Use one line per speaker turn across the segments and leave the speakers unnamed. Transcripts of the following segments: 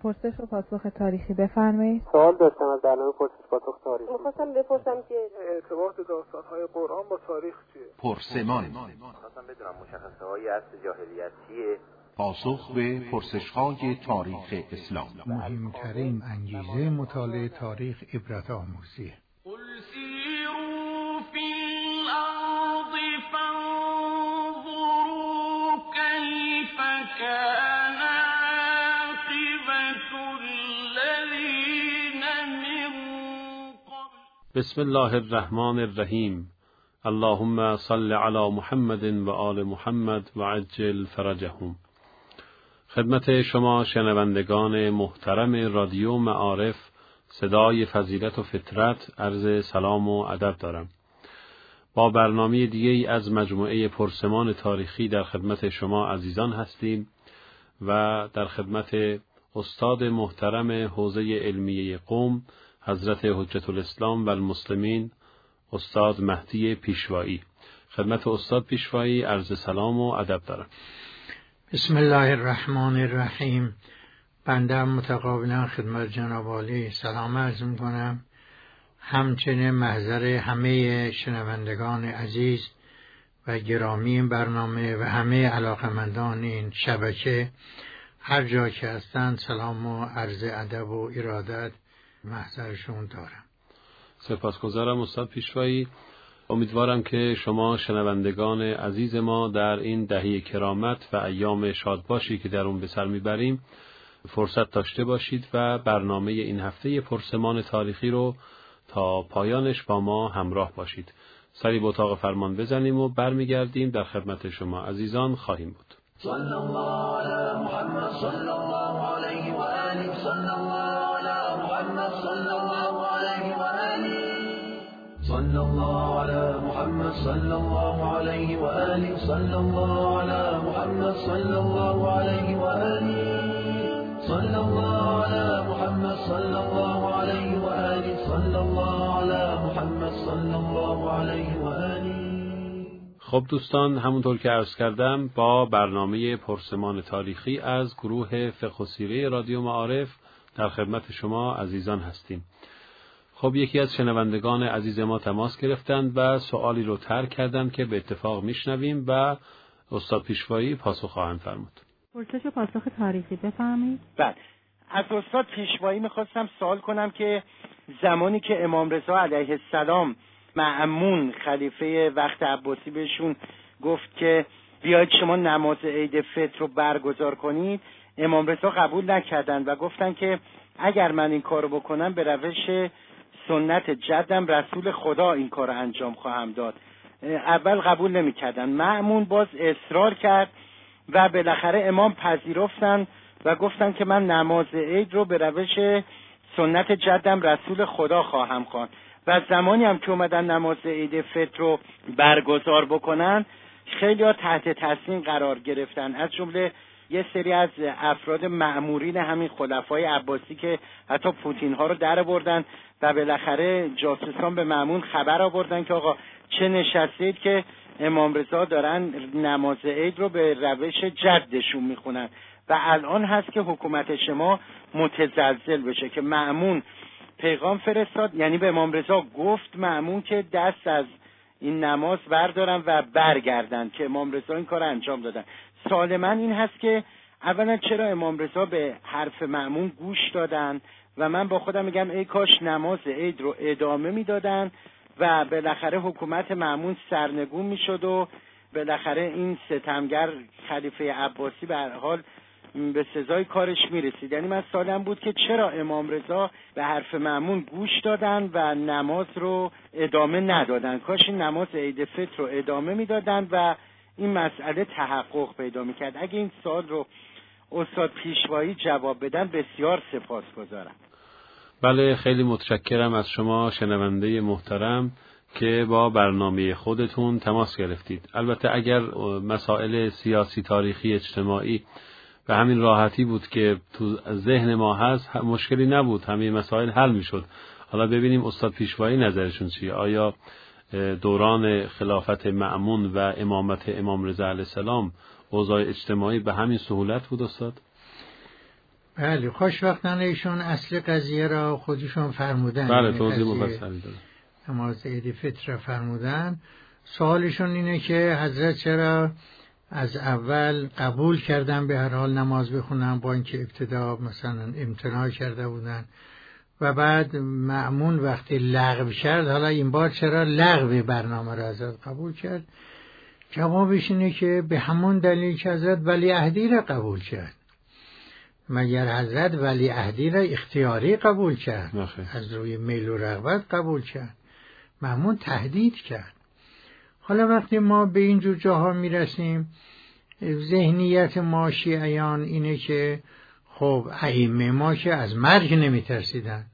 پرسش و پاسخ تاریخی بفرمایید.
سوال داشتم از برنامه پرسش پاسخ تاریخی.
می‌خواستم بپرسم که
ارتباط داستان‌های قرآن با تاریخ چیه؟
پرسمان.
می‌خواستم بدونم مشخصه‌های عصر جاهلیت چیه؟
پاسخ به پرسش‌های تاریخ اسلام.
مهمترین انگیزه مطالعه تاریخ عبرت آموزیه.
بسم الله الرحمن الرحیم. اللهم صل علی محمد و آل محمد و عجل فرجهم. خدمت شما شنوندگان محترم رادیو معارف صدای فضیلت و فطرت عرض سلام و ادب دارم. با برنامه دیگه ای از مجموعه پرسمان تاریخی در خدمت شما عزیزان هستیم و در خدمت استاد محترم حوزه علمیه قم حضرت حجت الاسلام و المسلمین استاد مهدی پیشوایی. خدمت استاد پیشوایی عرض سلام و ادب دارم.
بسم الله الرحمن الرحیم. بنده متقابلا خدمت جناب عالی سلام عرض می‌کنم. همچنین محضر همه شنوندگان عزیز و گرامی این برنامه و همه علاقمندان این شبکه هر جا که هستند سلام و عرض ادب و ارادت محضرشون دارم.
سپاسگزارم استاد پیشوایی. امیدوارم که شما شنوندگان عزیز ما در این دهه کرامت و ایام شادباشی که در اون به سر میبریم فرصت داشته باشید و برنامه این هفته پرسمان تاریخی رو تا پایانش با ما همراه باشید. سری به اتاق فرمان بزنیم و برمیگردیم در خدمت شما عزیزان خواهیم بود.
صلی الله علی محمد صلی الله علیه و آله صلی الله علی محمد صلی الله علیه و آله صلی الله علی محمد صلی الله علیه و آله صلی الله علی محمد صلی الله علیه و آله صلی الله علی محمد صلی الله علیه و آله صلی الله علی محمد صلی الله علیه و آله.
خب دوستان، همونطور که عرض کردم با برنامه پرسمان تاریخی از گروه فقه و سیره رادیو معارف در خدمت شما عزیزان هستیم. خب یکی از شنوندگان عزیز ما تماس گرفتند و سوالی رو طرح کردند که به اتفاق میشنویم و استاد پیشوایی پاسخ خواهند فرمود.
پرسش و پاسخ تاریخی بفرمایید.
بله، از استاد پیشوایی میخواستم سوال کنم که زمانی که امام رضا علیه السلام مأمون خلیفه وقت عباسی بهشون گفت که بیاید شما نماز عید فطر رو برگزار کنید، امام رضا قبول نکردن و گفتن که اگر من این کارو بکنم به روش سنت جدم رسول خدا این کارو انجام خواهم داد. اول قبول نمیکردن، مأمون باز اصرار کرد و بالاخره امام پذیرفتن و گفتن که من نماز عید رو به روش سنت جدم رسول خدا خواهم خواند. و زمانی هم که اومدن نماز عید فطر رو برگزار بکنن خیلی ها تحت تاثیر قرار گرفتن، از جمله یه سری از افراد مأمورین همین خلفای عباسی که حتی پوتین ها رو در بردن و بالاخره جاسوسان به مأمون خبر آوردن که آقا چه نشستید که امام رضا دارن نماز عید رو به روش جدشون میخونن و الان هست که حکومت شما متزلزل بشه که مأمون پیغام فرستاد، یعنی به امام رضا گفت مأمون که دست از این نماز بردارن و برگردن که امام رضا این کار انجام دادن. سوال من این هست که اولا چرا امام رضا به حرف مأمون گوش دادن و من با خودم میگم ای کاش نماز عید رو ادامه میدادن و بالاخره حکومت مأمون سرنگون میشد و بالاخره این ستمگر خلیفه عباسی به هر حال به سزای کارش میرسید. یعنی من سوالم بود که چرا امام رضا به حرف مأمون گوش دادن و نماز رو ادامه ندادن؟ کاش این نماز عید فطر رو ادامه میدادن و این مسئله تحقق پیدا میکرد. اگه این سوال رو استاد پیشوایی جواب بدن بسیار سپاسگزارم.
بله، خیلی متشکرم از شما شنونده محترم که با برنامه خودتون تماس گرفتید. البته اگر مسائل سیاسی، تاریخی، اجتماعی به همین راحتی بود که تو ذهن ما هست مشکلی نبود، همه مسائل حل میشد. حالا ببینیم استاد پیشوایی نظرشون چیه. آیا دوران خلافت مأمون و امامت امام رضا علیه السلام اوضاع اجتماعی به همین سهولت بود استاد؟
بله، خوشبختانه ایشون اصل قضیه را خودشون فرمودن.
بله، توضیح مفصلی دادن.
نماز عید فطر را فرمودن. سوالشون اینه که حضرت چرا از اول قبول کردن به هر حال نماز بخونن با اینکه ابتدا مثلا امتناع کرده بودن و بعد مأمون وقتی لغو کرد، حالا این بار چرا لغو برنامه را حضرت قبول کرد؟ جوابش اینه که به همون دلیل که حضرت ولیعهدی را قبول کرد. مگر حضرت ولیعهدی را اختیاری قبول کرد؟ از روی میل و رغبت قبول کرد. مأمون تهدید کرد. حالا وقتی ما به اینجور جاها میرسیم، ذهنیت ما شیعیان اینه که خب ائمه ما که از مرگ نمیترسیدن.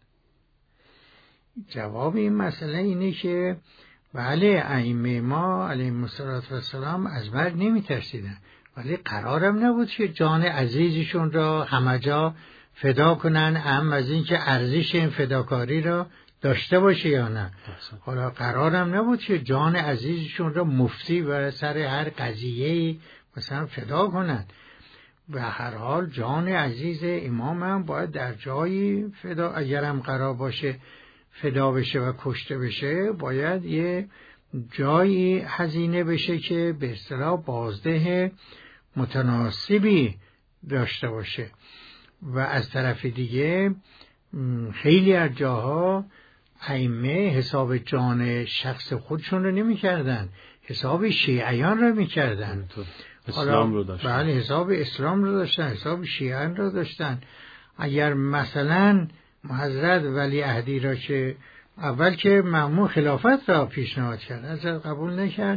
جواب این مسئله اینه که بله، ائمه ما علیهم السلام از مرگ نمیترسیدن، ولی قرارم نبود که جان عزیزشون را همه جا فدا کنن، هم از این که ارزش این فداکاری را داشته باشه یا نه. حالا قرارم نبود که جان عزیزشون را مفتی و سر هر قضیه مثلا فدا کنن. به هر حال جان عزیز امام هم باید در جایی فدا، اگرم قرار باشه فدا بشه و کشته بشه، باید یه جایی هزینه بشه که به اصطلاح بازده متناسبی داشته باشه. و از طرف دیگه خیلی از جاها ائمه حساب جان شخص خودشون رو نمی کردن، حساب شیعیان رو می کردن.
اسلام رو داشتن.
بله، حساب اسلام رو داشتن، حساب شیعیان رو داشتن. اگر مثلا حضرت ولیعهدی را که اول که مأمون خلافت را پیشنهاد کرد، حضرت قبول نکرد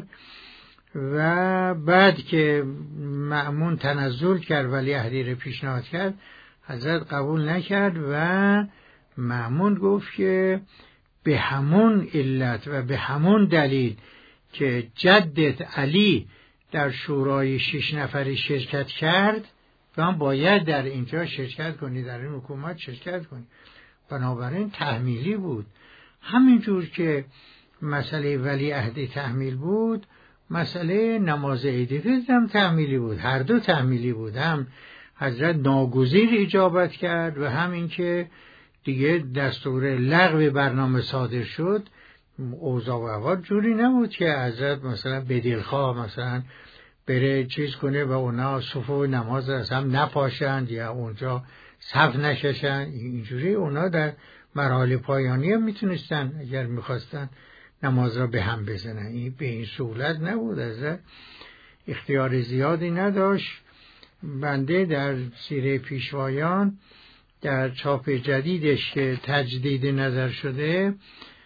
و بعد که مأمون تنزل کرد ولیعهدی را پیشنهاد کرد، حضرت قبول نکرد و مأمون گفت که به همون علت و به همون دلیل که جدت علی در شورای 6 نفری شرکت کرد، و هم باید در اینجا شرکت کنی، در این حکومت شرکت کنی. بنابراین تحمیلی بود. همینجور که مسئله ولیعهدی تحمیل بود، مسئله نماز عید فطر هم تحمیلی بود. هر دو تحمیلی بود. هم حضرت ناگزیر اجابت کرد و هم این که دیگه دستور لغو برنامه صادر شد. اوضاع و احوال جوری نبود که حضرت مثلا بدلخواه مثلا بره چیز کنه و اونا صفوف نماز از هم نپاشند یا اونجا صف نکشن. اینجوری اونا در مراحل پایانی هم میتونستن اگر میخواستن نماز را به هم بزنن. این به این صورت نبود. حضرت اختیار زیادی نداشت. بنده در سیره پیشوایان در چاپ جدیدش که تجدید نظر شده،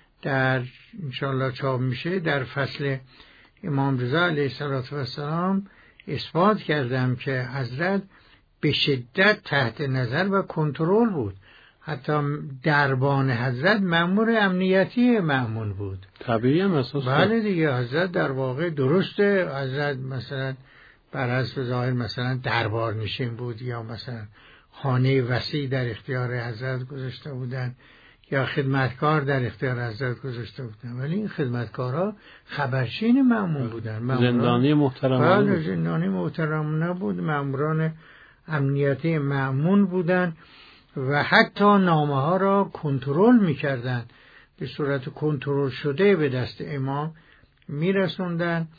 در انشاءالله چاپ میشه، در فصل امام رضا علیه السلام اثبات کردم که حضرت به شدت تحت نظر و کنترل بود. حتی دربان حضرت مأمور امنیتی مأمون بود.
طبیعی هم اساس.
بله دیگه، حضرت در واقع درسته حضرت مثلا بر حسب ظاهر مثلا دربار نشین بود یا مثلا خانه وسیع در اختیار حضرت گذاشته بودن یا خدمتکار در اختیار حضرت گذاشته بودن، ولی این خدمتکارها خبرچین مأمون بودن.
زندانی محترم
نبود. زندانی محترم نبود، مأموران امنیتی مأمون بودن و حتی نامه ها را کنترل می‌کردن، به صورت کنترل شده به دست امام می‌رسوندن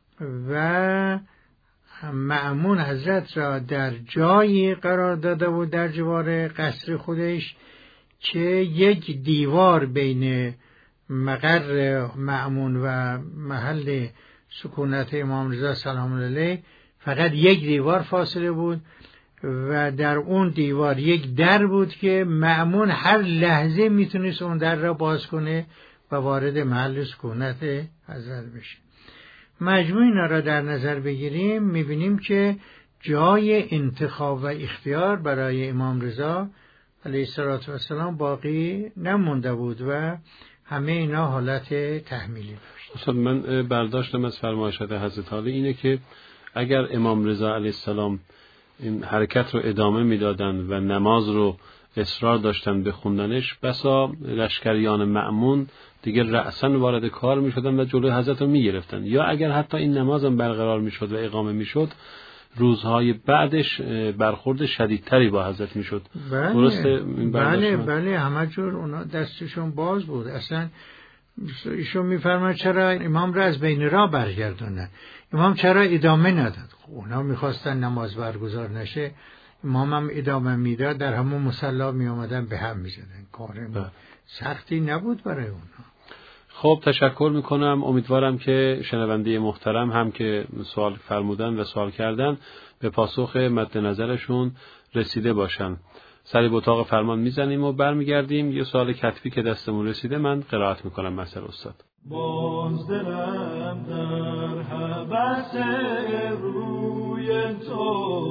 و مأمون حضرت را در جایی قرار داده بود در جوار قصر خودش که یک دیوار بین مقر مأمون و محل سکونت امام رضا سلام الله علیه فقط یک دیوار فاصله بود و در اون دیوار یک در بود که مأمون هر لحظه میتونست اون در را باز کنه و وارد محل سکونت حضرت بشه. مجموع اینا را در نظر بگیریم میبینیم که جای انتخاب و اختیار برای امام رضا علیه السلام باقی نمونده بود و همه اینا حالت تحمیلی داشت.
استاد، من برداشتم از فرمایشات حضرت علی اینه که اگر امام رضا علیه السلام این حرکت رو ادامه میدادن و نماز رو اصرار داشتن به خوندنش، بسا لشکریان مأمون دیگه رأساً وارد کار میشدن و جلوی حضرت رو میگرفتن، یا اگر حتی این نماز هم برقرار میشد و اقامه میشد، روزهای بعدش برخورد شدیدتری با حضرت میشد. درسته؟
بله همه جور اونا دستشون باز بود. اصلا ایشون میفرماید چرا امام را از بین راه برگردوندن؟ امام چرا ادامه نداد؟ اونا میخواستن نماز برگزار نشه، امام هم ادامه میداد، در همون مصلا می آمدن به هم میزدن. کار سختی نبود برای اونا.
خب تشکر میکنم. امیدوارم که شنونده محترم هم که سوال فرمودن و سوال کردن به پاسخ مد نظرشون رسیده باشن. سری به اتاق فرمان میزنیم و برمیگردیم. یه سوال کتبی که دستمون رسیده من قرائت میکنم. مثل استاد:
باز دلم در حبس روی تو،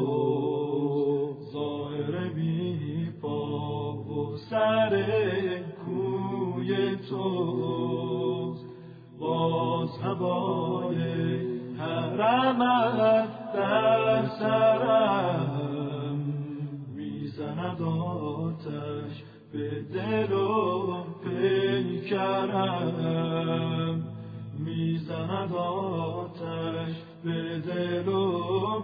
ظاهر بی پا و سر کوی تو، باز هوای حرمت در سرم میزند آتش به دل و پیکرم، میزند آتش به دل و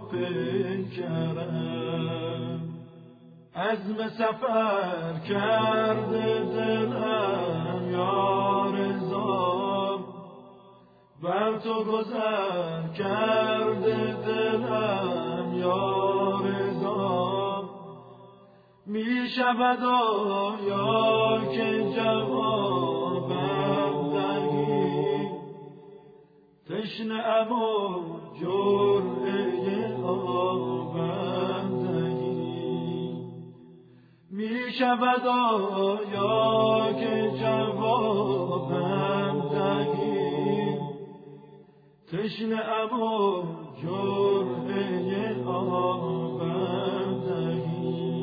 پیکرم. عزم سفر کرده دلم یار زار، بر تو گذر کرده دلم یار زار. می شود آیا که جوابم دهی، تشنه ام و جرعه آبم دهی. می شود آیا که جوابم دهی، تشنه ام و جرعه آبم دهی.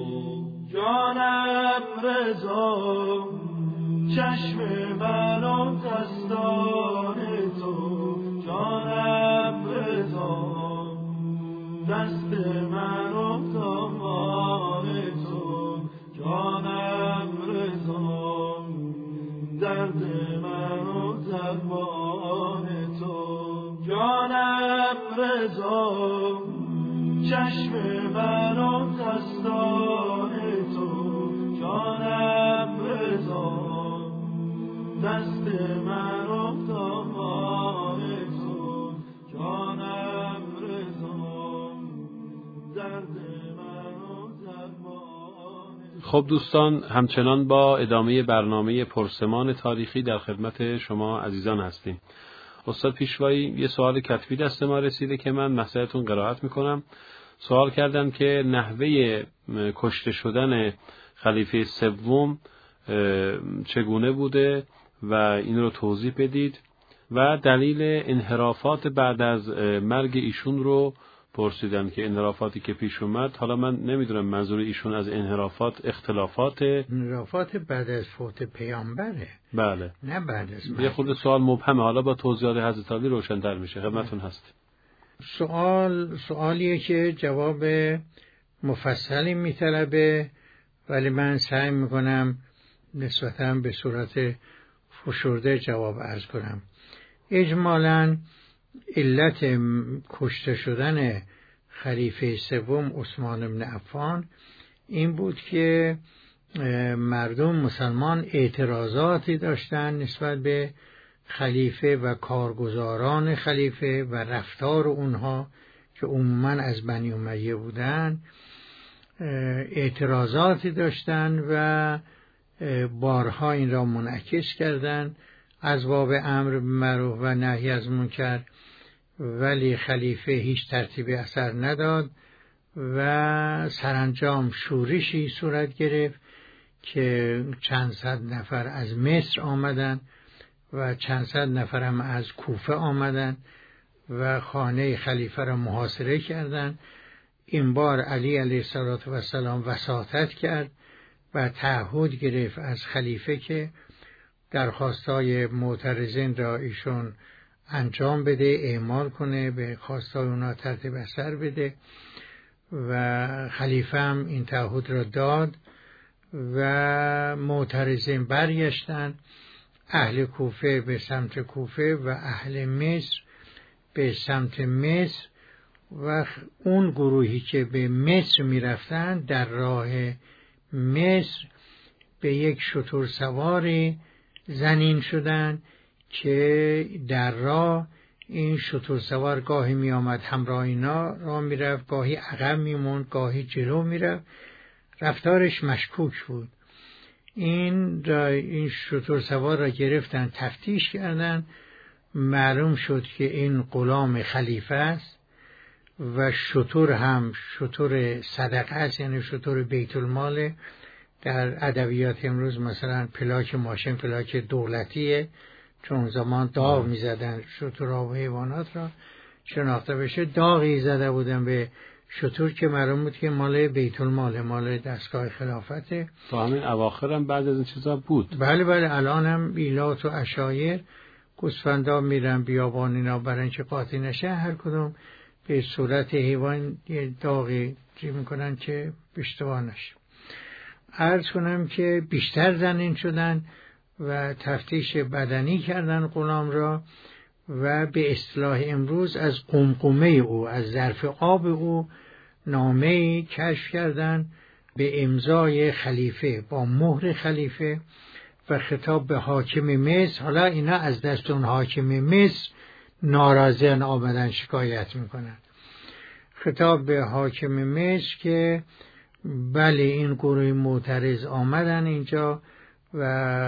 جانم رضا چشم من و دستان تو، جانم رضا دست من و دامان تو، جانم رضا درد من و درمان تو، جانم رضا چشم من و دستان تو، جانم رضا دست من و دامان تو، جانم رضا درد من و درمان.
خب دوستان، همچنان با ادامه برنامه پرسمان تاریخی در خدمت شما عزیزان هستیم. استاد پیشوایی یه سوال کتبی دست ما رسیده که من مسئلتون قرائت میکنم. سوال کردن که نحوه کشته شدن خلیفه سوم چگونه بوده و این رو توضیح بدید و دلیل انحرافات بعد از مرگ ایشون رو پرسیدن که انحرافاتی که پیش اومد. حالا من نمیدونم منظور ایشون از انحرافات انحرافات
بعد از فوت پیامبره.
بله،
نه بعد از مرگ.
یه خورده سوال مبهمه، حالا با توضیحات حضرت علی روشن‌تر میشه. خدمتتون هست.
سوالیه که جواب مفصلی میطلبه، ولی من سعی میکنم نسبتاً به صورت فشرده جواب عرض کنم. اجمالاً علت کشته شدن خلیفه سوم عثمان بن عفان این بود که مردم مسلمان اعتراضاتی داشتن نسبت به خلیفه و کارگزاران خلیفه و رفتار اونها که عموماً از بنی امیه بودن. اعتراضاتی داشتن و بارها این را منعکس کردن از باب امر بالمعروف و نهی از منکر، ولی خلیفه هیچ ترتیب اثر نداد و سرانجام شورشی صورت گرفت که چند صد نفر از مصر آمدن و چند صد نفر هم از کوفه آمدن و خانه خلیفه را محاصره کردند. این بار علی علیه السلام وساطت کرد و تعهد گرفت از خلیفه که درخواستای معترضین را ایشون انجام بده، اعمال کنه، به خواستای اونا ترتیب اثر بده و خلیفه هم این تعهد را داد و معترضین برگشتن. اهل کوفه به سمت کوفه و اهل مصر به سمت مصر. و اون گروهی که به مصر میرفتن در راه مصر به یک شتر سواری زنین شدن که در راه این شتر سوار گاهی می آمد همراه اینا راه می رفت، گاهی عقب می موند، گاهی جلو می رفت. رفتارش مشکوک بود. این شتر سوار را گرفتن، تفتیش کردن، معلوم شد که این غلام خلیفه است و شتر هم شتر صدقه است، یعنی شتر بیت المال. در ادبیات امروز مثلا پلاک ماشین پلاک دولتیه، چون زمان داغ می زدن شترها و حیوانات را شناخته بشه. داغی زده بودن به شتر که معلوم بود که مال بیت المال، مال دستگاه خلافته.
تا همین اواخر هم بعد از این چیزا بود.
بله الان هم ایلات و عشایر گوسفندا میرن بیابان اینا برای اینکه قاطی نشه، هر کدوم به صورت حیوان یه داغی جی میکنن که اشتباه نشه. عرض کنم که بیشتر زنین شدن و تفتیش بدنی کردن غلام را و به اصطلاح امروز از قمقمه او، از ظرف آب او نامه‌ای کشف کردن به امضای خلیفه با مهر خلیفه و خطاب به حاکم مصر. حالا اینا از دست اون حاکم مصر ناراضیان، آمدن شکایت میکنن. خطاب به حاکم مصر که بله این گروه معترض آمدن اینجا و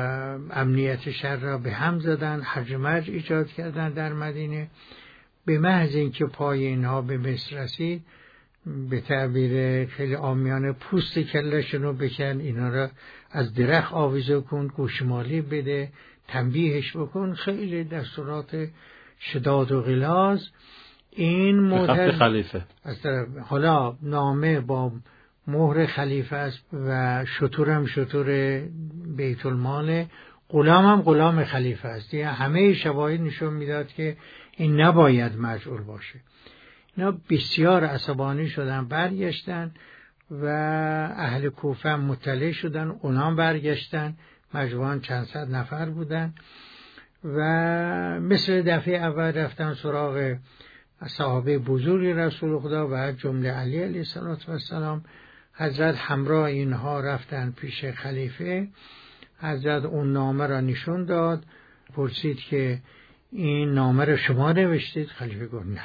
امنیت شهر را به هم زدن، هرج و مرج ایجاد کردن در مدینه. به محض اینکه پای اینها به مصر رسید، به تعبیر خیلی عامیانه پوست کلشون رو بکن، اینا را از درخت آویزه کن، گوشمالی بده، تنبیهش بکن، خیلی دستورات شداد و غلاظ. این معترض خلیفه از طرف، حالا نامه با مهر خلیفه است و شترم شتر بیت المال، غلام هم غلام خلیفه است. همه شواهد نشون میداد که این نباید مجعول باشه. اینا بسیار عصبانی شدن، برگشتن و اهل کوفه مطلع شدن، اونام برگشتن، مجموعاً چند صد نفر بودن و مثل دفعه اول رفتن سراغ صحابه بزرگ رسول خدا و جمله علی علیه السلام. حضرت همراه اینها رفتن پیش خلیفه. حضرت اون نامه را نشون داد، پرسید که این نامه را شما نوشتید؟ خلیفه گفت نه،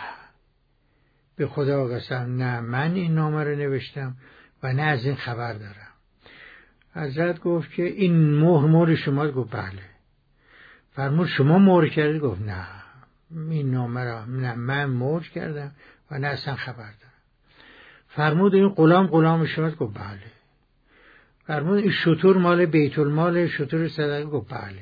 به خدا قسم نه، من این نامه را نوشتم و نه از این خبر دارم. حضرت گفت که این مهر شما؟ گفت بله. فرمود شما مهر کردید؟ گفت نه، این نامه را نه من مهر کردم و نه اصلا خبر دارم. فرمود این غلام شما؟ گفت بله. فرمود این شتر مال بیت المال، شتر صدقه؟ گفت بله.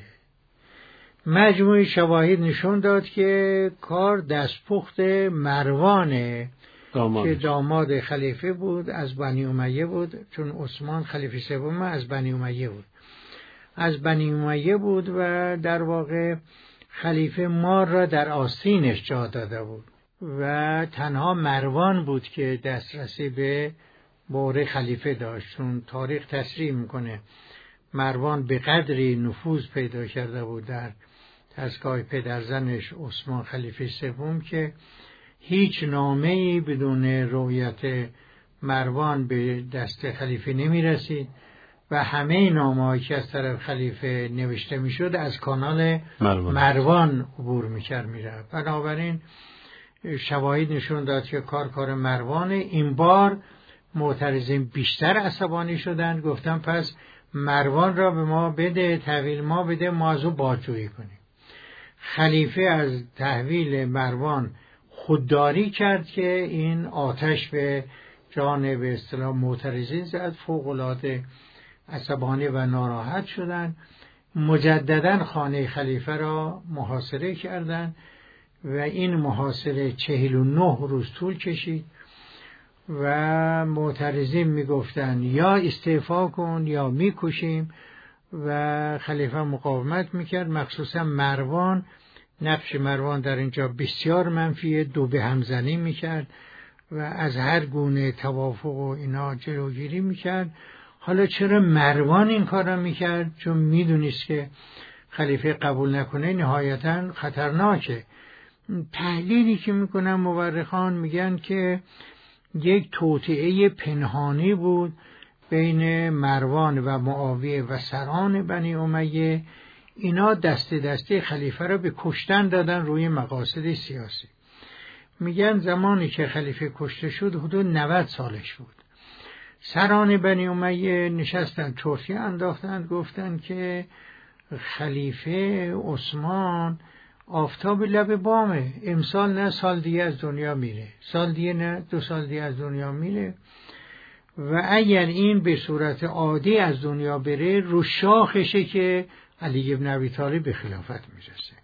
مجموع شواهد نشون داد که کار دستپخت مروانه که داماد خلیفه بود، از بنی امیه بود، چون عثمان خلیفه سوم از بنی امیه بود، از بنی امیه بود و در واقع خلیفه مار را در آستینش جا داده بود و تنها مروان بود که دسترسی به مهر خلیفه داشت. چون تاریخ تصریح میکنه مروان به قدری نفوذ پیدا کرده بود در دستگاه پدرزنش عثمان خلیفه سوم که هیچ نامه‌ای بدون رؤیت مروان به دست خلیفه نمی رسید و همه نامه‌هایی که از طرف خلیفه نوشته می شد از کانال مروان عبور می کرد می رفت. بنابراین شواهد نشون داد که کار مروانه. این بار معترضین بیشتر عصبانی شدند، گفتن پس مروان را به ما بده، تحویل ما بده، ما از او بازجویی کنیم. خلیفه از تحویل مروان خودداری کرد که این آتش به جان به اصطلاح معترضین زد، فوق‌العاده عصبانی و ناراحت شدند. مجددا خانه خلیفه را محاصره کردند و این محاصره 49 روز طول کشید و معترضین میگفتند یا استعفا کن یا میکشیم و خلیفه مقاومت میکرد. مخصوصا مروان، نقش مروان در اینجا بسیار منفیه، دو به همزنی میکرد و از هر گونه توافق و اینا جلوگیری میکرد. حالا چرا مروان این کار را میکرد؟ چون میدونست که خلیفه قبول نکنه نهایتا خطرناکه تحلیلی که میکنن مورخان میگن که یک توطئه پنهانی بود بین مروان و معاویه و سران بنی امیه. اینا دسته دسته خلیفه را به کشتن دادن روی مقاصد سیاسی. میگن زمانی که خلیفه کشته شد حدود 90 سالش بود. سران بنی امیه نشستن چرتی انداختند، گفتند که خلیفه عثمان آفتاب لب بامه، امسال نه سال دیگه از دنیا میره، سال دیگه نه 2 سال دیگه از دنیا میره و اگر این به صورت عادی از دنیا بره رو شاخشه که علی بن ابی طالب به خلافت میرسه.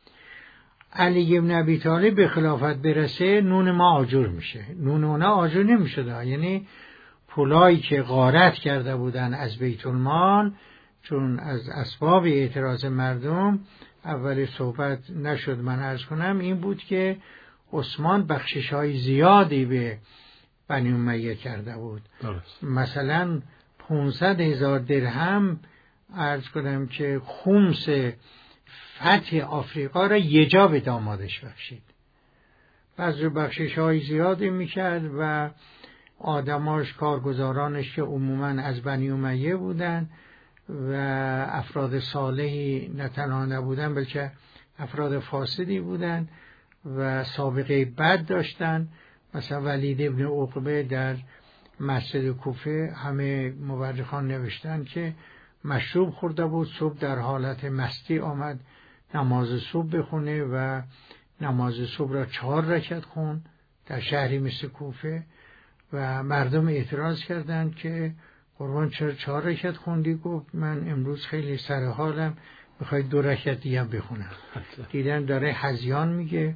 علی بن ابی طالب به خلافت برسه نون ما آجر میشه. نون اونا آجر نمیشده، یعنی پولایی که غارت کرده بودن از بیت المال، چون از اسباب اعتراض مردم اول صحبت نشد من عرض کنم این بود که عثمان بخشش‌های زیادی به بنی امیه کرده بود. مثلا 500,000 درهم عرض کنم که خمس فتح آفریقا را یه جا به دامادش بخشید. بعضی بخشش‌های زیادی میکرد و آدماش کارگزارانش که عموماً از بنی امیه بودن و افراد صالحی نه تنها نبودن بلکه افراد فاسدی بودن و سابقه بد داشتن. مثلا ولید ابن عقبه در مسجد کوفه همه مورخان نوشتن که مشروب خورده بود، صبح در حالت مستی آمد نماز صبح بخونه و نماز صبح را 4 رکعت خوند در شهری مثل کوفه و مردم اعتراض کردند که قربان چرا 4 رکعت خوندی؟ گفت من امروز خیلی سر حالم، میخوای 2 رکعت دیگه بخونم. دیدن داره هذیان میگه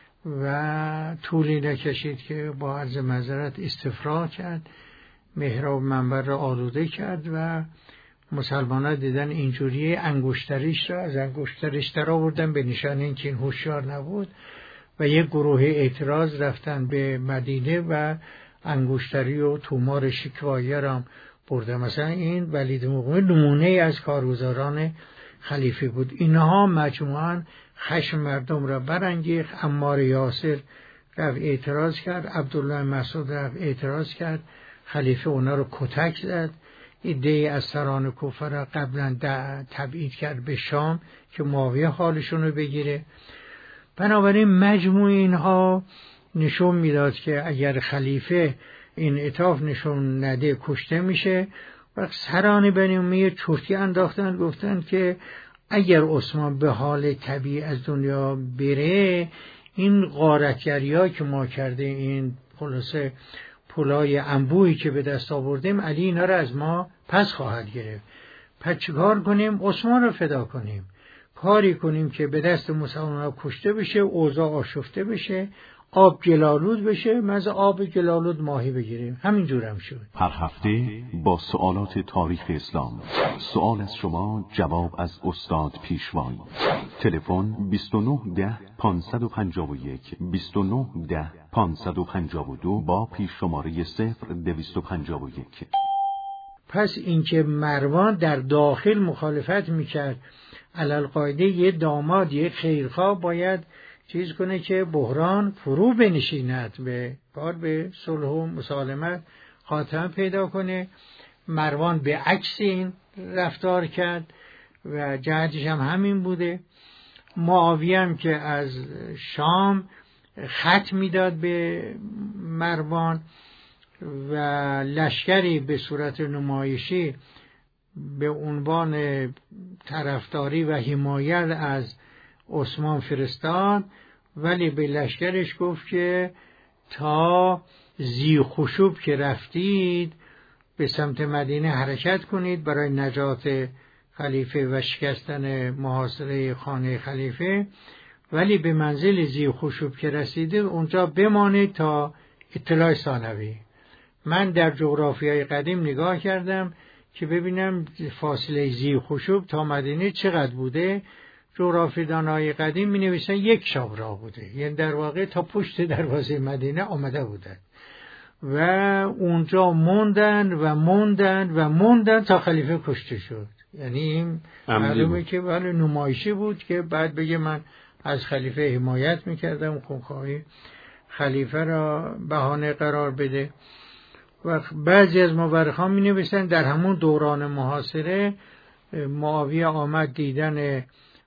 و طولی نکشید که با عرض معذرت استفراغ کرد، محراب منبر را آلوده کرد و مسلمانان دیدن اینجوری انگشتریش را از انگشترش در آوردن به نشان اینکه این هوشیار نبود و یک گروه اعتراض رفتن به مدینه و انگشتری و تومار شکوایه را برده. مثلا این ولید مقوم نمونه از کارگزاران خلیفه بود. اینها مجموعاً خشم مردم را برانگیخت. عمار یاسر رفت اعتراض کرد، عبدالله مسعود رفت اعتراض کرد، خلیفه اونا رو کتک زد. ایده از سران کوفه را قبلا تبعید کرد به شام که معاویه حالشون رو بگیره. بنابراین مجموع اینها نشون میداد که اگر خلیفه این انعطاف نشون نده کشته میشه. و سران بنی امیه چرتی انداختن، گفتن که اگر عثمان به حال طبیعی از دنیا بره این غارتگری‌ها که ما کرده، این خلاصه پولای انبوهی که به دست آوردیم، علی اینا رو از ما پس خواهد گرفت. پس چیکار کنیم؟ عثمان رو فدا کنیم، کاری کنیم که به دست مسلمان‌ها کشته بشه، اوضاع آشفته بشه، آب گلالود بشه، مز آب گلالود ماهی بگیریم. همینجور هم شد.
هر هفته با سوالات تاریخ اسلام، سوال از شما، جواب از استاد پیشوان. تلفن 2910 551 2910 552 با پیش شماره 0251.
پس اینکه مروان در داخل مخالفت میکرد، علالقاعده یه داماد یه خیرخواه باید چیز کنه که بحران فرو بنشیند، به کار به صلح و مسالمت خاتمه پیدا کنه. مروان به عکس این رفتار کرد و جهتش هم همین بوده. معاویه هم که از شام خط میداد به مروان و لشکری به صورت نمایشی به عنوان طرفداری و حمایت از عثمان فرستاد، ولی به لشکرش گفت که تا ذی خشوب که رفتید به سمت مدینه حرکت کنید برای نجات خلیفه و شکستن محاصره خانه خلیفه، ولی به منزل ذی خشوب که رسیدید اونجا بمانید تا اطلاع ثانوی. من در جغرافیای قدیم نگاه کردم که ببینم فاصله ذی خشوب تا مدینه چقدر بوده. جغرافیدانای قدیم می نویسن 1 شب راه بوده، یعنی در واقع تا پشت دروازه مدینه آمده بودن و اونجا موندن تا خلیفه کشته شد. یعنی معلومه که ولی نمایشی بود که بعد بگه من از خلیفه حمایت میکردم، خونخواهی خلیفه را بهانه قرار بده. و بعضی از مورخان می نویسن در همون دوران محاصره معاویه آمد دیدن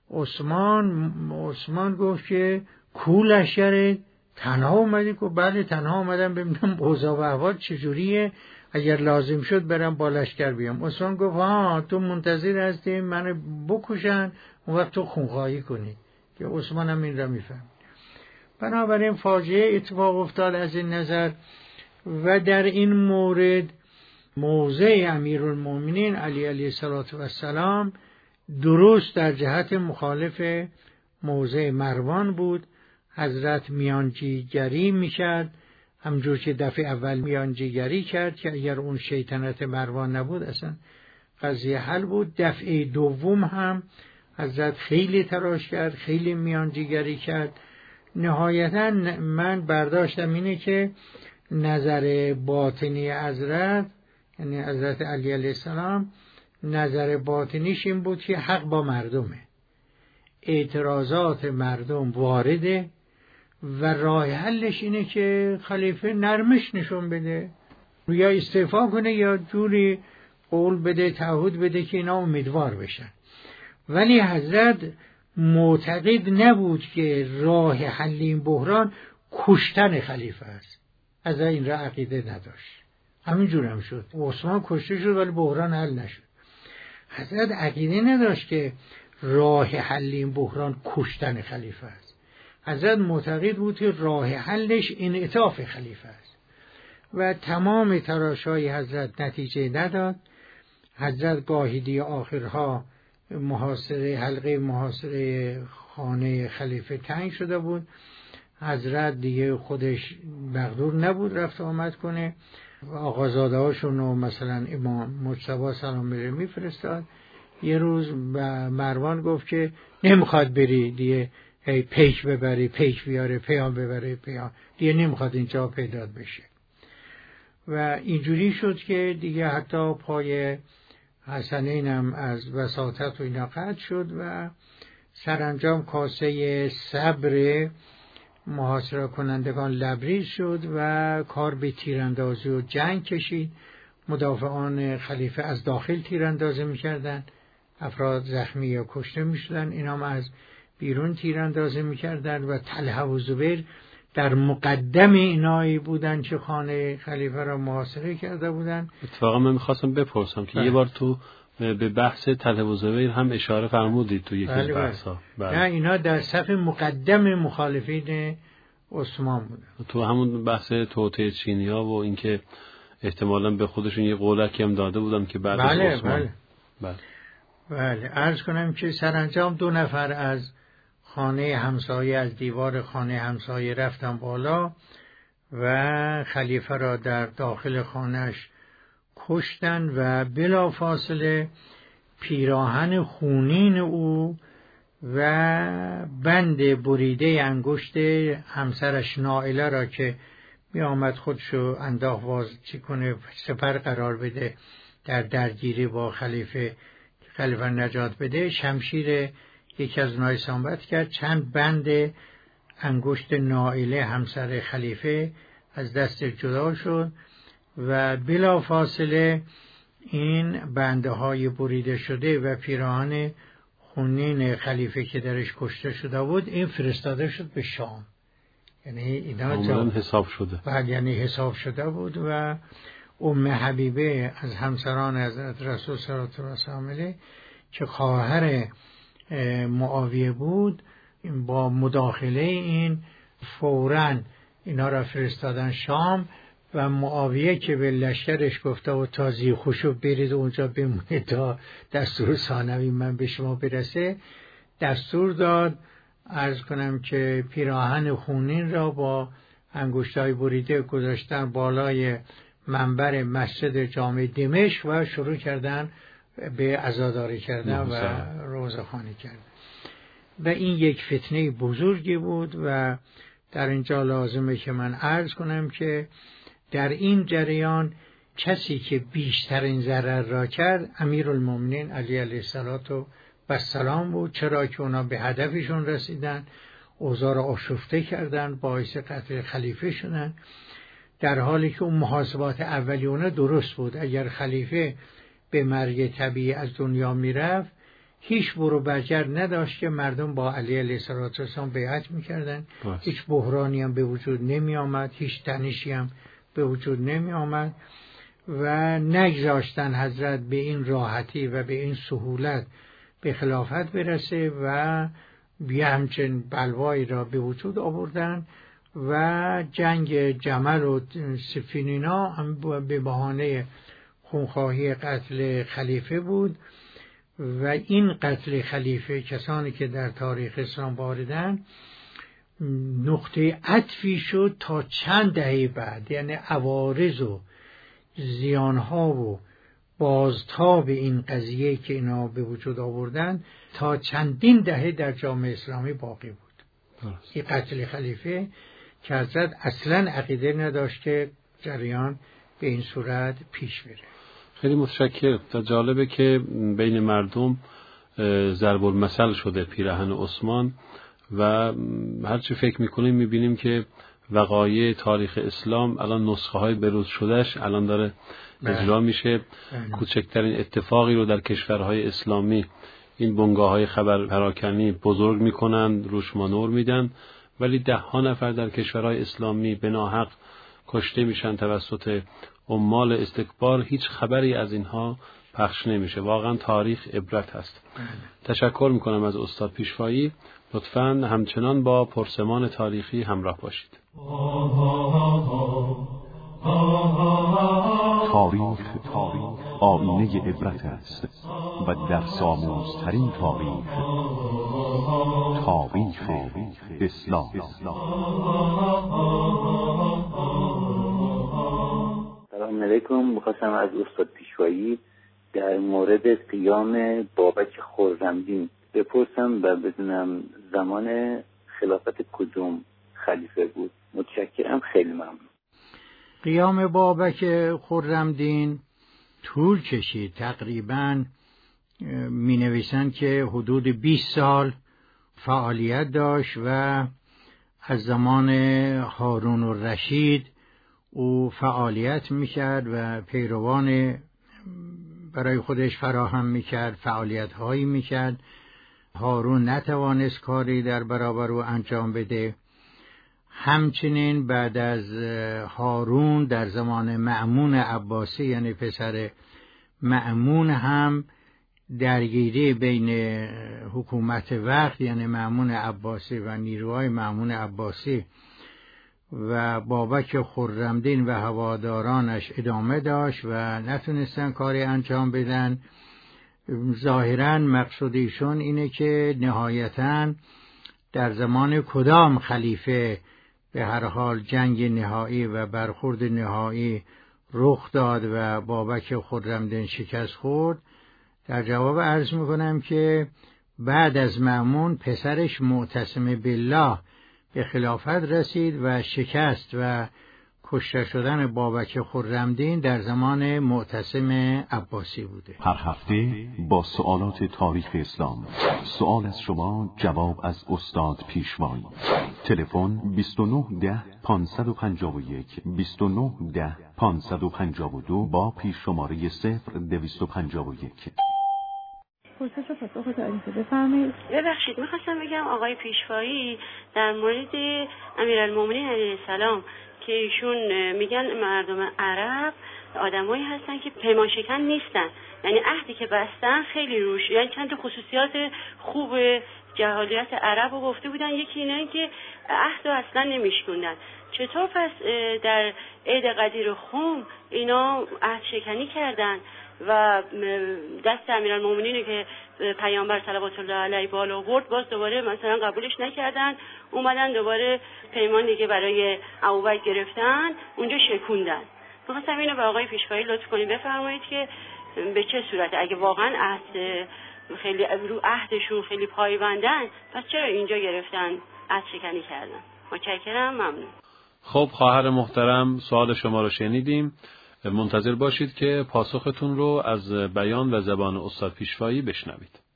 عثمان گفت که لشکر تنها اومدی؟ که بله تنها اومدم ببینم اوضاع و احوال چجوریه، اگر لازم شد برم با لشکر بیام. عثمان گفت تو منتظر هستی منو بکشن اون وقت تو خونخواهی کنی، که عثمان هم این را میفهم. بنابراین فاجعه اتفاق افتاد از این نظر. و در این مورد موضع امیرالمومنین علی علیه السلام درست در جهت مخالف موضع مروان بود. حضرت میانجیگری میکرد، همجور که دفعه اول میانجیگری کرد که اگر اون شیطنت مروان نبود اصلا قضیه حل بود. دفعه دوم هم حضرت خیلی تلاش کرد، خیلی میانجیگری کرد. نهایتا من برداشتم اینه که نظر باطنی حضرت، یعنی حضرت علی علیه السلام، نظر باطنیش این بود که حق با مردمه، اعتراضات مردم وارده و راه حلش اینه که خلیفه نرمش نشون بده، یا استعفا کنه یا جوری قول بده، تعهد بده که اینا امیدوار بشن. ولی حضرت معتقد نبود که راه حل این بحران کشتن خلیفه است، از این را عقیده نداشت. همین جور هم شد، عثمان کشته شد ولی بحران حل نشد. حضرت عقیده نداشت که راه حل این بحران کشتن خلیفه است. حضرت معتقد بود که راه حلش انعطاف خلیفه است و تمام تلاش‌های حضرت نتیجه نداد. حضرت گاهیدی آخرها حلقه محاصره خانه خلیفه تنگ شده بود. حضرت دیگه خودش مقدور نبود رفت آمد کنه. آقازاده هاشون و مثلا امام مجتبی سلام علیه میفرستاد. یه روز مروان گفت که نمیخواد بری دیگه، پیک ببری پیک بیاره، پیام ببره پیام، دیگه نمیخواد اینجا پیداد بشه. و اینجوری شد که دیگه حتی پای حسنین هم از وساطت و اینا قطع شد و سرانجام کاسه صبر محاصره کنندگان لبریز شد و کار به تیراندازی و جنگ کشید. مدافعان خلیفه از داخل تیراندازی میکردن، افراد زخمی یا کشته میشدن، اینا هم از بیرون تیراندازی میکردن و طلحه و زبیر در مقدم اینایی بودن که خانه خلیفه را محاصره کرده بودن.
اتفاقا من میخواستم بپرسم که یه بار تو به بحث طلحه و زبیر هم اشاره فرمودید تو یکی از بحث‌ها.
نه اینا در صف مقدم مخالفین عثمان بودن.
تو همون بحث توطئه چینی‌ها و اینکه احتمالاً به خودشون یه قولکی هم داده بودن که بعد از عثمان.
بله عرض کنم که سرانجام 2 نفر از خانه همسایه، از دیوار خانه همسایه رفتن بالا و خلیفه را در داخل خانهش کشتن و بلافاصله پیراهن خونین او و بند بریده انگشت همسرش نائله را که می آمد خودشو انداخت واز چی کنه، سپر قرار بده در درگیری با خلیفه نجات بده، شمشیر یکی از اونها اصابت کرد. چند بند انگشت نائله همسر خلیفه از دست جدا شد و بلا فاصله این بنده های بریده شده و پیراهن خونین خلیفه که درش کشته شده بود این فرستاده شد به شام. یعنی اینا
حساب شده.
بعد یعنی حساب شده بود. و ام حبیبه از همسران حضرت رسول صلی الله علیه و سلم که خواهر معاویه بود، با مداخله این فوراً اینا را فرستادن شام و معاویه که به لشکرش گفته و تازی خوشو برید اونجا بمونه تا دستور ثانوی من به شما برسه، دستور داد عرض کنم که پیراهن خونین را با انگشتای بریده گذاشتن بالای منبر مسجد جامع دمشق و شروع کردن به عزاداری کردن و روزخوانی کردن. و این یک فتنه بزرگی بود و در اینجا لازمه که من عرض کنم که در این جریان کسی که بیشترین ضرر را کرد امیرالمومنین علی علیه و سلام بود، چرا که اونا به هدفشون رسیدن، اوضاع را آشفته کردن، باعث قتل خلیفه شدن، در حالی که اون محاسبات اولیونه درست بود. اگر خلیفه به مرگ طبیعی از دنیا میرفت، هیچ برو برجر نداشت که مردم با علی علیه السلام بیعت میکردن، هیچ بحرانی هم به وجود نمی آمد، هیچ تنشی هم به وجود نمی آمد و نگذاشتن حضرت به این راحتی و به این سهولت به خلافت برسه و بیا همچنین بلوایی را به وجود آوردن و جنگ جمل و سفینینا هم به بهانه خونخواهی قتل خلیفه بود و این قتل خلیفه کسانی که در تاریخ اسلام واردن نقطه عطفی شد تا چند دهه بعد، یعنی عوارض و زیانها و بازتاب این قضیه که اینا به وجود آوردن تا چندین دهه در جامعه اسلامی باقی بود. این قتل خلیفه که حضرت اصلا عقیده نداشت که جریان به این صورت پیش بره.
خیلی متشکرم. جالبه که بین مردم ضرب المثل شده پیراهن عثمان و هرچی فکر میکنیم میبینیم که وقایع تاریخ اسلام الان نسخه های بروز شدهش الان داره اجرا میشه. کوچکترین اتفاقی رو در کشورهای اسلامی این بنگاه های خبر پراکنی بزرگ میکنن، روش مانور میدن، ولی 10 نفر در کشورهای اسلامی به ناحق کشته میشن توسط عمال استکبار، هیچ خبری از اینها پخش نمیشه. واقعا تاریخ عبرت هست. تشکر میکنم از استاد پیشوایی. لطفاً همچنان با پرسمان تاریخی همراه باشید.
تاریخ آینه عبرت است و در ساموزترین تاریخ اسلام.
سلام علیکم. می‌خواستم از استاد پیشوایی در مورد قیام بابک خرمدین بپرسم و بدونم زمان خلافت کدوم خلیفه بود. متشکرم، خیلی ممنون.
قیام بابک خرمدین طول کشید. تقریباً می نویسند که حدود 20 سال فعالیت داشت و از زمان هارون الرشید او فعالیت میکرد و پیروان برای خودش فراهم میکرد، فعالیت هایی میکرد. هارون نتوانست کاری در برابر او انجام بده. همچنین بعد از هارون در زمان مأمون عباسی، یعنی پسر مأمون، هم درگیری بین حکومت وقت یعنی مأمون عباسی و نیروهای مأمون عباسی و بابک خرمدین و هوادارانش ادامه داشت و نتونستن کاری انجام بدن. ظاهراً مقصود ایشون اینه که نهایتاً در زمان کدام خلیفه به هر حال جنگ نهایی و برخورد نهایی رخ داد و بابک خرمدین شکست خورد. در جواب عرض میکنم که بعد از مأمون پسرش معتصم بالله به خلافت رسید و شکست و کشته شدن بابک خرمدین در زمان معتصم عباسی بوده.
هر هفته با سوالات تاریخ اسلام، سوال از شما، جواب از استاد پیشوایی. تلفن 2910 551 2910 552 با پیش شماره 0251.
پرسش و پاسخ تاریخی بفرمایید.
ببخشید میخواستم بگم آقای پیشوایی در مورد امیرالمومنین علیه السلام که ایشون میگن مردم عرب آدمایی هستن که پیمان شکن نیستن، یعنی عهدی که بستن خیلی روش، یعنی چند تا خصوصیات خوب جاهلیت عرب رو گفته بودن. یکی اینه که عهد رو اصلا نمیشکوندن. چطور پس در عید قدیر خم اینا عهد شکنی کردن و دست امیرالمومنین که پیامبر صلوات الله علیه بالا برد باز دوباره مثلا قبولش نکردن، اومدن دوباره پیمان دیگه برای ابوبکر گرفتن، اونجا شکوندن. می‌خواستم اینو به آقای پیشوایی لطف کنید بفرمایید که به چه صورته اگه واقعا عهد خیلی رو عهدشون خیلی پایبندن، پس چرا اینجا گرفتن عهد شکنی کردن؟ متشکرم، ممنون.
خب خواهر محترم، سوال شما رو شنیدیم. منتظر باشید که پاسختون رو از بیان و زبان استاد پیشوایی بشنوید.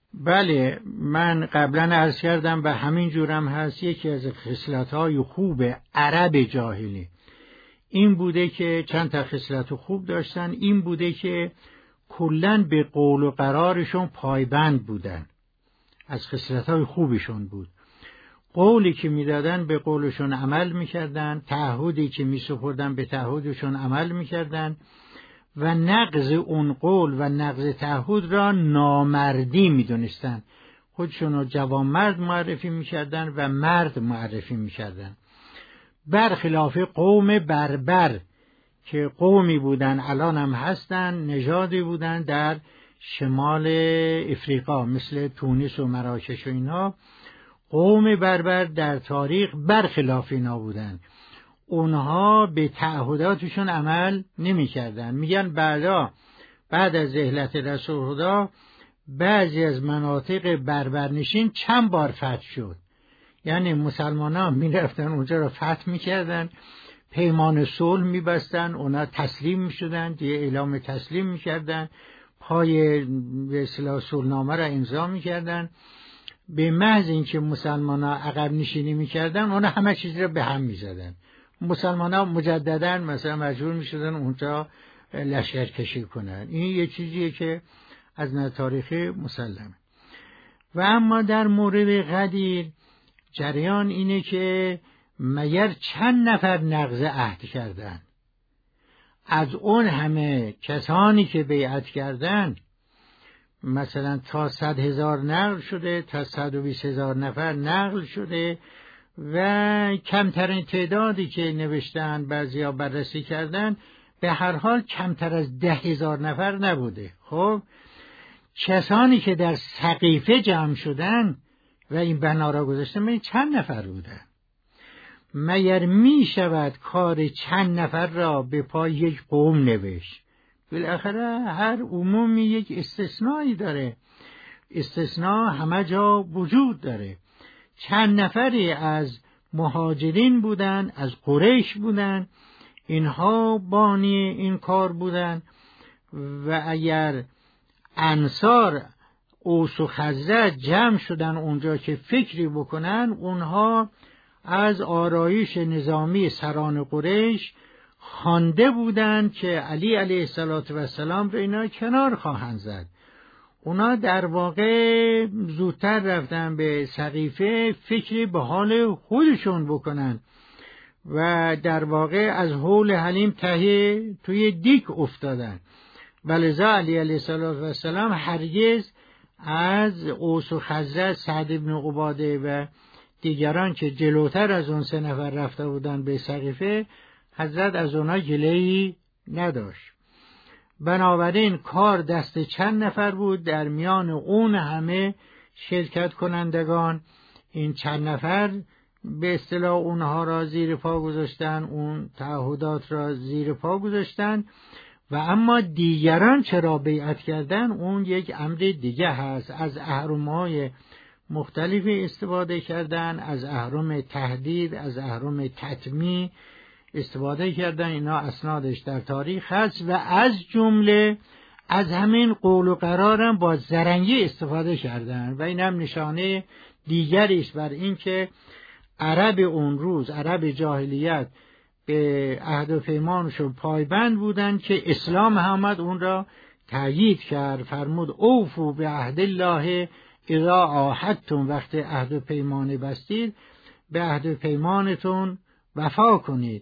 بله، من قبلا عرض کردم و همین جورم هست. یکی از خصلت‌های خوب عرب جاهلی این بوده که چند تا خصلت خوب داشتن. این بوده که کلاً به قول و قرارشون پایبند بودن. از خصلت‌های خوبشون بود. قولی که میدادن به قولشون عمل میکردن، تعهدی که میسپردن به تعهدشون عمل میکردن و نقض اون قول و نقض تعهد را نامردی میدونستن. خودشون رو جوانمرد معرفی میکردن و مرد معرفی میکردن، برخلاف قوم بربر که قومی بودن، الان هم هستن، نژادی بودن در شمال افریقا مثل تونس و مراکش و اینها. قوم بربر در تاریخ برخلاف اینا بودن. اونها به تعهداتشون عمل نمی کردن. میگن بعد از رحلت رسول خدا بعضی از مناطق بربرنشین چند بار فتح شد. یعنی مسلمان ها می رفتن اونجا را فتح می کردن، پیمان صلح می بستن، اونا تسلیم می شدن، یه اعلام تسلیم می کردن، پای به اصطلاح صلحنامه را امضا می کردن. به محض اینکه مسلمان ها عقب نشینی می کردن اونا همه چیز را به هم می زدن. مسلمان ها مجددا مثلا مجبور می شدن اونجا لشکر کشی کنن. این یه چیزیه که از نظر تاریخی مسلمه. و اما در مورد غدیر جریان اینه که مگر چند نفر نقض عهد کردن؟ از اون همه کسانی که بیعت کردن مثلا تا 100,000 نقل شده، تا 120,000 نفر نقل شده و کمترین تعدادی که نوشتن بعضیا بررسی کردن به هر حال کمتر از 10,000 نفر نبوده. خب کسانی که در سقیفه جمع شدن و این بنا را گذاشتن چند نفر بودن؟ مگر می شود کار چند نفر را به پای یک قوم نوشت؟ بالاخره هر عمومی یک استثنایی داره، استثناء همه جا وجود داره. چند نفری از مهاجرین بودن، از قریش بودن، اینها بانی این کار بودن و اگر انصار اوس و خزرج جمع شدن اونجا که فکری بکنن، اونها از آرایش نظامی سران قریش خوانده بودند که علی علیه السلام رو اینا کنار خواهند زد. اونا در واقع زودتر رفتن به سقیفه فکری به حال خودشون بکنن و در واقع از حول حلیم توی دیگ افتادن. ولذا علی علیه السلام هرگز از اوس و خزرج، سعد بن عباده و دیگران که جلوتر از اون 3 نفر رفته بودن به سقیفه، حضرت از اونا گله‌ای نداشت. بنابراین کار دست چند نفر بود. در میان اون همه شرکت کنندگان این چند نفر به اصطلاح اونها را زیر پا گذاشتن، اون تعهدات را زیر پا گذاشتن. و اما دیگران چرا بیعت کردن اون یک امر دیگه هست. از اهرم‌های مختلفی استفاده کردن، از اهرم تهدید، از اهرم تطمیع استفاده کردن. اینا اسنادش در تاریخ هست و از جمله از همین قول و قرارم با زرنگی استفاده کردن و این هم نشانه دیگری است بر این که عرب اون روز، عرب جاهلیت، به عهد و پیمانشون پایبند بودن که اسلام آمد اون را تأیید کرد. فرمود اوفوا بعهد الله اذا عاهدتم، وقت عهد و پیمان بستید به عهد و پیمانتون وفا کنید.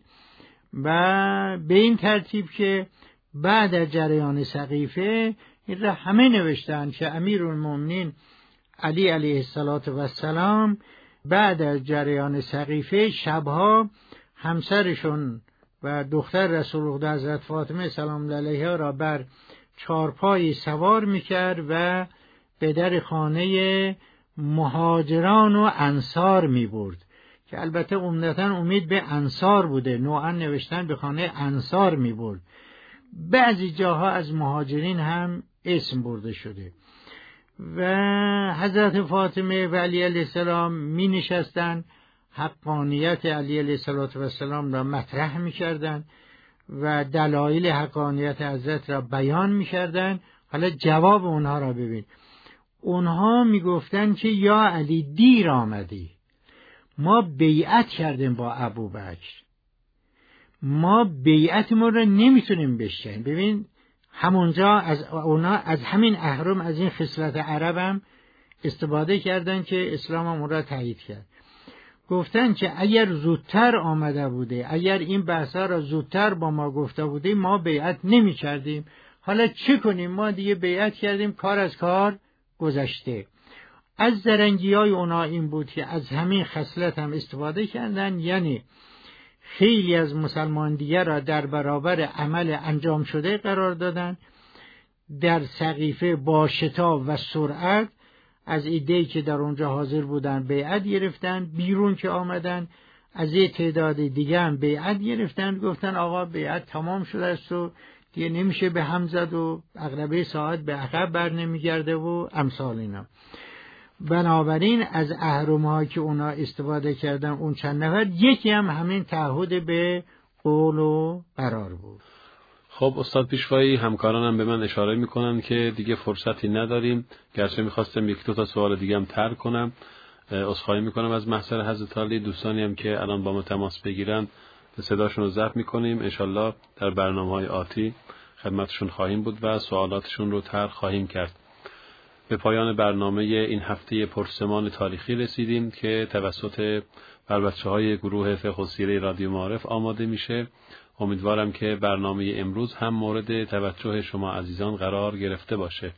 و به این ترتیب که بعد از جریان سقیفه این را همه نوشتن که امیرالمومنین علی علیه السلام بعد از جریان سقیفه شبها همسرشون و دختر رسول خدا حضرت فاطمه سلام الله علیها را بر چارپای سوار میکرد و به در خانه مهاجران و انصار میبرد که البته عمدتاً امید به انصار بوده، نوعاً نوشتن به خانه انصار میبرد. بعضی جاها از مهاجرین هم اسم برده شده. و حضرت فاطمه و علی علیه السلام می نشستن، حقانیت علی علیه السلام را مطرح می کردن و دلایل حقانیت حضرت را بیان می کردن. حالا جواب اونها را ببین. اونها میگفتن که یا علی دیر آمدی، ما بیعت کردیم با ابوبکر، ما بیعتمون رو نمیتونیم بشکنیم. ببین همونجا از همین اهرم، از این خصلت عرب هم استفاده کردن که اسلام هم اون را تایید کرد. گفتن که اگر زودتر آمده بوده، اگر این بحثا را زودتر با ما گفته بوده، ما بیعت نمی کردیم. حالا چه کنیم؟ ما دیگه بیعت کردیم، کار از کار گذشته. از زرنگی های اونا این بود که از همین خصلت هم استفاده کردن، یعنی خیلی از مسلمان دیگر را در برابر عمل انجام شده قرار دادن، در سقیفه با شتاب و سرعت از ایده‌ای که در اونجا حاضر بودن بیعت گرفتن، بیرون که آمدن از یه تعداد دیگه هم بیعت گرفتن، گفتن آقا بیعت تمام شده است و دیگه نمیشه به هم زد و عقربه ساعت به عقب بر نمیگرده و امثال اینا. بنابراین از اهرم‌ها که اونا استفاده کردن اون چند نفر، یکی هم همین تعهد به قول و قرار بود.
خب استاد پیشوایی، همکارانم به من اشاره میکنن که دیگه فرصتی نداریم، گرچه میخواستم یک دو تا سوال دیگه هم طرح کنم. عذرخواهی میکنم از محضر حضرت عالی. دوستانی هم که الان با ما تماس بگیرن صداشون رو ضبط میکنیم، انشالله در برنامه‌های آتی خدمتشون خواهیم بود و سوالاتشون رو طرح خواهیم کرد. به پایان برنامه این هفته پرسمان تاریخی رسیدیم که توسط بچه‌های گروه فقه و سیره رادیو معارف آماده میشه. امیدوارم که برنامه امروز هم مورد توجه شما عزیزان قرار گرفته باشه.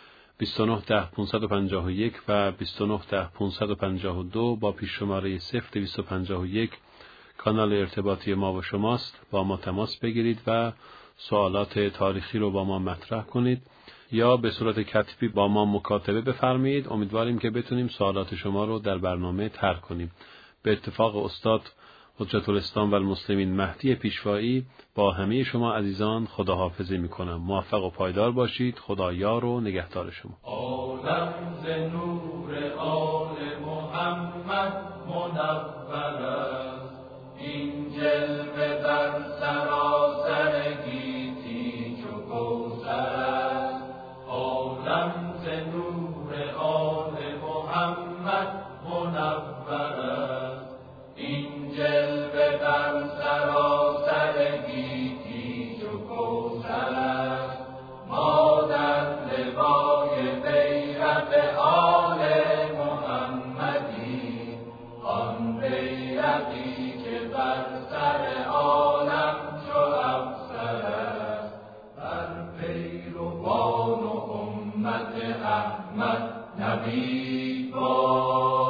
2910-551 و 2910-552 با پیش شماره 0251 کانال ارتباطی ما و شماست. با ما تماس بگیرید و سوالات تاریخی رو با ما مطرح کنید یا به صورت کتبی با ما مکاتبه بفرمایید. امیدواریم که بتونیم سوالات شما رو در برنامه طرح کنیم. به اتفاق استاد حجت الاسلام و المسلمین مهدی پیشوایی با همه شما عزیزان خداحافظی میکنم. موفق و پایدار باشید. خدا یار و نگهدار شما.
عالم ز نور آل محمد منور است، این جلوه بر سراسر گیتی چو کوثر است. عالم ز نور آل محمد منور است، این جلوه بر سراسر گیتی چو کوثر است. ما در لوای بیرق آل محمدی، آن بیرقی که بر سر عالم چو افسر است. بر پیروان و امت احمد نوید باد.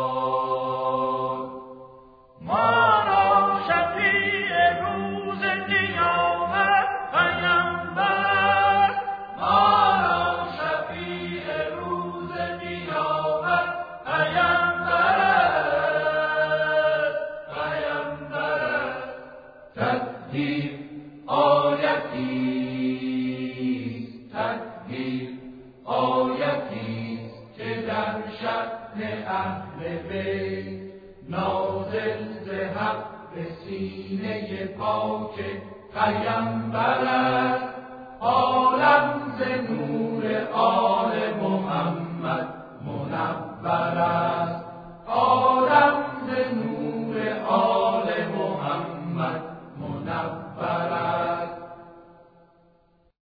سینه پاک پیامبر است، عالم ز نور